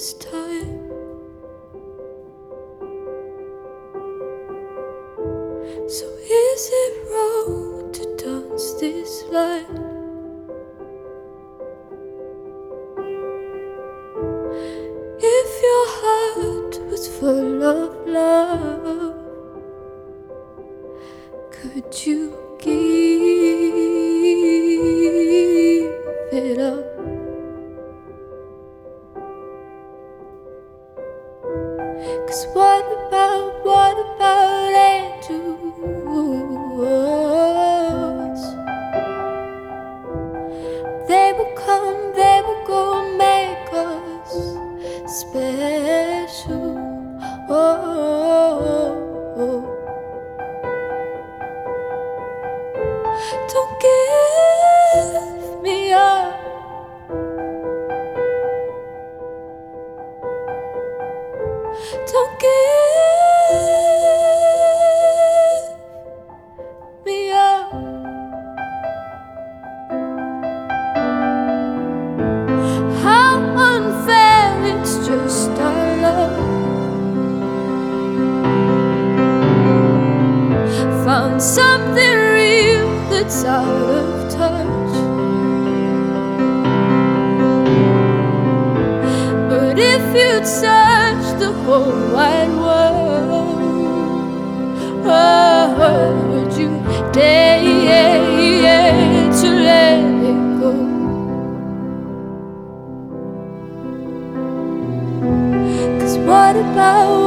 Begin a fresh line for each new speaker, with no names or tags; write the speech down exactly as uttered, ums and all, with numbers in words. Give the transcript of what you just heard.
this time. So is it wrong to dance this line? If your heart was full of love, could you give it up? Cause what about, what about angels? They will come, they will go, make us special. Oh, oh, oh. Don't give me up. Don't give me up. How unfair, it's just our love. Found something real that's out of touch. But if you'd search the whole wide world, oh, would you dare to let it go? Cause what about